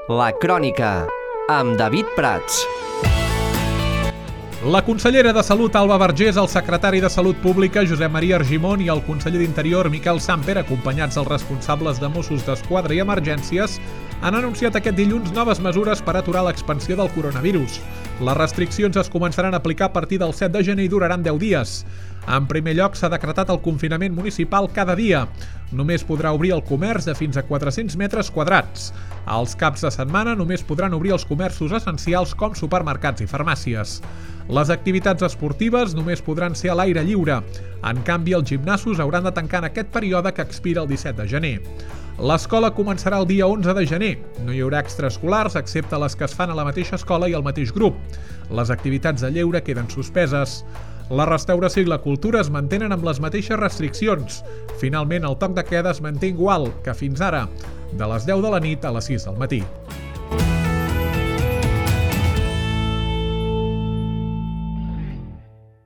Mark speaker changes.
Speaker 1: La Crònica, amb David Prats.
Speaker 2: La consellera de Salut, Alba Vergés, el secretari de Salut Pública, Josep Maria Argimon, i el conseller d'Interior, Miquel Samper, acompanyats dels responsables de Mossos d'Esquadra i Emergències, han anunciat aquest dilluns noves mesures per aturar l'expansió del coronavirus. Les restriccions es començaran a aplicar a partir del 7 de gener i duraran 10 dies. En primer lloc, s'ha decretat el confinament municipal cada dia. Només podrà obrir el comerç de fins a 400 metres quadrats. Els caps de setmana només podran obrir els comerços essencials com supermercats i farmàcies. Les activitats esportives només podran ser a l'aire lliure. En canvi, els gimnasos hauran de tancar en aquest període que expira el 17 de gener. L'escola començarà el dia 11 de gener. No hi haurà extraescolars, excepte les que es fan a la mateixa escola i al mateix grup. Les activitats de lleure queden suspeses. La restauració i la cultura es mantenen amb les mateixes restriccions. Finalment, el toc de queda es manté igual que fins ara, de les 10 de la nit a les 6 del matí.